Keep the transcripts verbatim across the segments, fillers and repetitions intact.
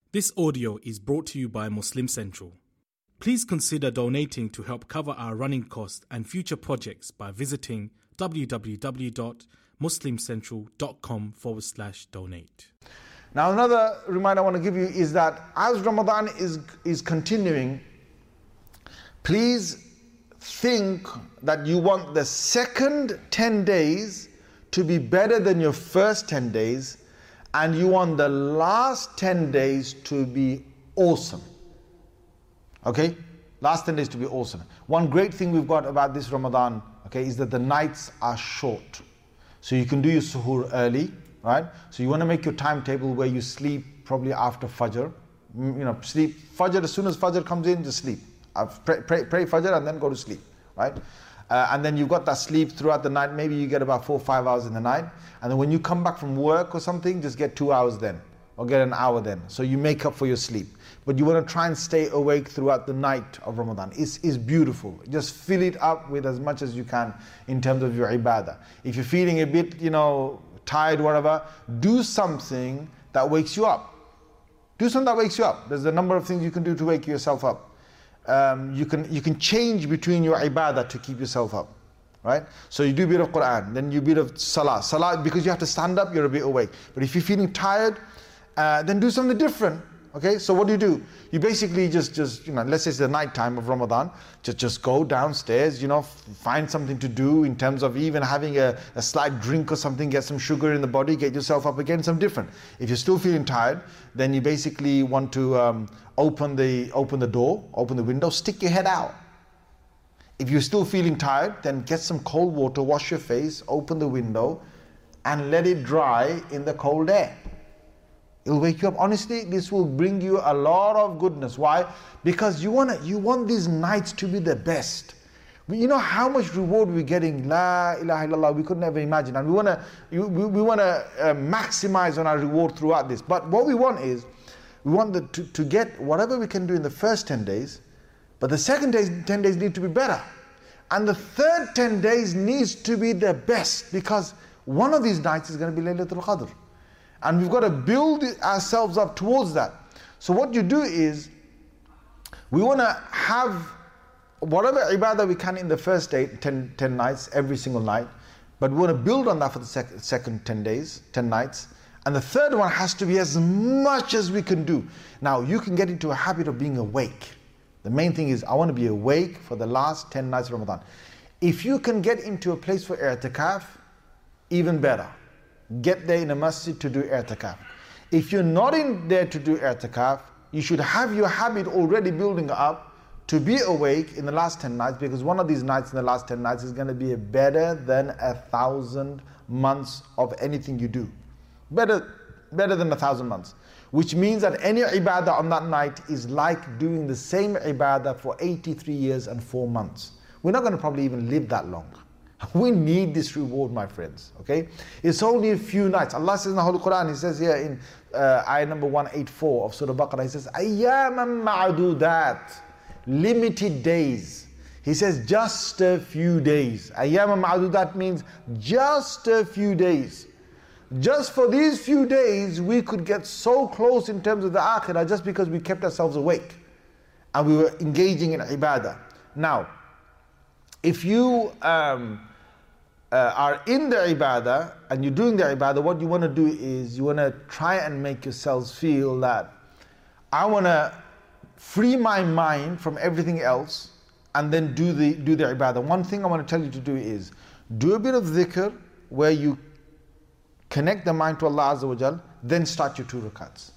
This audio is brought to you by Muslim Central. Please consider donating to help cover our running costs and future projects by visiting www.muslimcentral.com forward slash donate. Now another reminder I want to give you is that as Ramadan is, is continuing, please think that you want the second ten days to be better than your first ten days, and you want the last ten days to be awesome. Okay? Last ten days to be awesome. One great thing we've got about this Ramadan, okay, is that the nights are short. So you can do your suhoor early, right? So you want to make your timetable where you sleep probably after Fajr. You know, sleep Fajr, as soon as Fajr comes in, just sleep. Pray, pray, pray Fajr and then go to sleep, right? Uh, and then you've got that sleep throughout the night. Maybe you get about four or five hours in the night. And then when you come back from work or something, just get two hours then. Or get an hour then. So you make up for your sleep. But you want to try and stay awake throughout the night of Ramadan. It's, it's beautiful. Just fill it up with as much as you can in terms of your ibadah. If you're feeling a bit, you know, tired, whatever, do something that wakes you up. Do something that wakes you up. There's a number of things you can do to wake yourself up. Um, you can you can change between your ibadah to keep yourself up, right? So you do a bit of Quran, then you do a bit of Salah. Salah, because you have to stand up, you're a bit awake. But if you're feeling tired, uh, then do something different. Okay, so what do you do? You basically just, just you know, let's say it's the night time of Ramadan, just, just go downstairs, you know, find something to do in terms of even having a, a slight drink or something, get some sugar in the body, get yourself up again, something different. If you're still feeling tired, then you basically want to um, open the open the door, open the window, stick your head out. If you're still feeling tired, then get some cold water, wash your face, open the window, and let it dry in the cold air. It'll wake you up. Honestly, this will bring you a lot of goodness. Why? Because you want you want these nights to be the best. You know how much reward we're getting. La ilaha illallah. We could never imagine. And we want to we, we want to uh, maximize on our reward throughout this. But what we want is, we want the, to, to get whatever we can do in the first ten days, but the second days, ten days need to be better. And the third ten days needs to be the best, because one of these nights is going to be Laylatul Qadr. And we've got to build ourselves up towards that. So what you do is, we want to have whatever ibadah we can in the first day, ten, ten nights, every single night. But we want to build on that for the sec- second ten days, ten nights. And the third one has to be as much as we can do. Now, you can get into a habit of being awake. The main thing is, I want to be awake for the last ten nights of Ramadan. If you can get into a place for i'tikaf, even better. Get there in a masjid to do i'tikaf. If you're not in there to do i'tikaf, you should have your habit already building up to be awake in the last ten nights, because one of these nights in the last ten nights is going to be better than a thousand months of anything you do. Better, better than a thousand months. Which means that any ibadah on that night is like doing the same ibadah for eighty-three years and four months. We're not going to probably even live that long. We need this reward, my friends, okay? It's only a few nights. Allah says in the Holy Quran, He says here in uh, ayah number one eighty-four of Surah Baqarah, He says, أَيَّامًا مَعْدُودَاتٍ, limited days. He says, just a few days. أَيَّامًا مَعْدُودَاتٍ means just a few days. Just for these few days, we could get so close in terms of the akhirah, just because we kept ourselves awake and we were engaging in ibadah. Now, if you um, uh, are in the ibadah and you're doing the ibadah, what you want to do is you want to try and make yourselves feel that I want to free my mind from everything else and then do the do the ibadah. One thing I want to tell you to do is do a bit of dhikr where you connect the mind to Allah Azza wa Jal, then start your two rakats.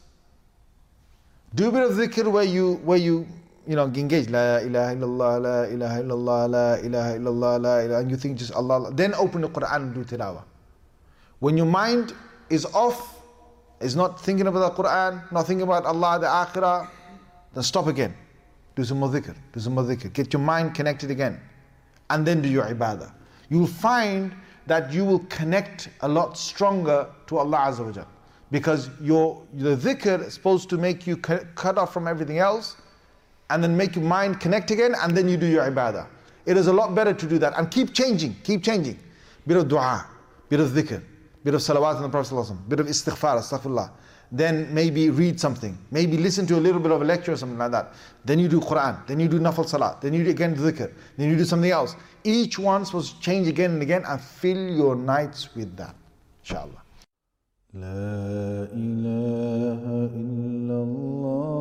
Do a bit of dhikr where you where you you know engage La ilaha illallah, La ilaha illallah, La ilaha illallah, La ilaha, and you think just Allah, Allah. Then open the Quran and do tilawah. When your mind is off, is not thinking about the Quran, not thinking about Allah, the Akhirah, then stop again. Do some more dhikr, do some more dhikr. Get your mind connected again. And then do your ibadah. You'll find that you will connect a lot stronger to Allah Azza wa Jal. Because your the dhikr is supposed to make you cut off from everything else, and then make your mind connect again, and then you do your ibadah. It is a lot better to do that. And keep changing, keep changing. Bit of dua, bit of dhikr, bit of salawat on the Prophet ﷺ, bit of istighfar, astaghfirullah. then maybe read something, maybe listen to a little bit of a lecture or something like that. Then you do Quran, then you do Nafal Salat, then you do again dhikr, then you do something else. Each one was change again and again, and fill your nights with that, inshallah. La ilaha illallah.